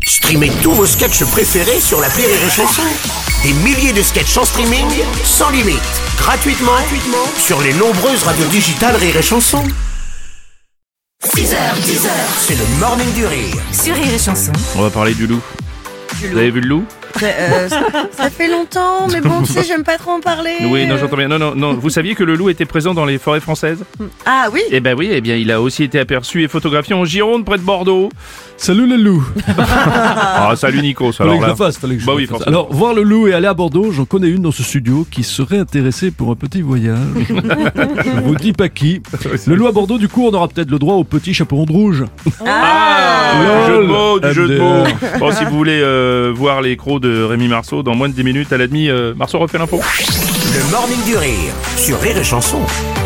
Streamez tous vos sketchs préférés sur l'appli Rire et Chanson. Des milliers de sketchs en streaming, sans limite, gratuitement sur les nombreuses radios digitales Rire et Chanson. 6h, 10h, c'est le morning du rire. Sur Rire et Chanson. On va parler du loup. Vous avez vu le loup? Ça fait longtemps, mais bon, tu sais, j'aime pas trop en parler. Oui, non, j'entends bien. Non. Vous saviez que le loup était présent dans les forêts françaises? Ah oui. Eh ben oui, il a aussi été aperçu et photographié en Gironde, près de Bordeaux. Salut les loups. Ah, salut Nikos. Fallait que je le fasse. Oui, forcément. Alors, voir le loup et aller à Bordeaux, j'en connais une dans ce studio qui serait intéressée pour un petit voyage. Je vous dis pas qui. Le loup à Bordeaux, du coup, on aura peut-être le droit au petit chaperon de rouge. Du jeu de mots. MDR. Bon, si vous voulez voir les crocs de Rémi Marceau, dans moins de 10 minutes à la demi, Marceau refait l'info. Le morning du rire sur Rire et Chanson.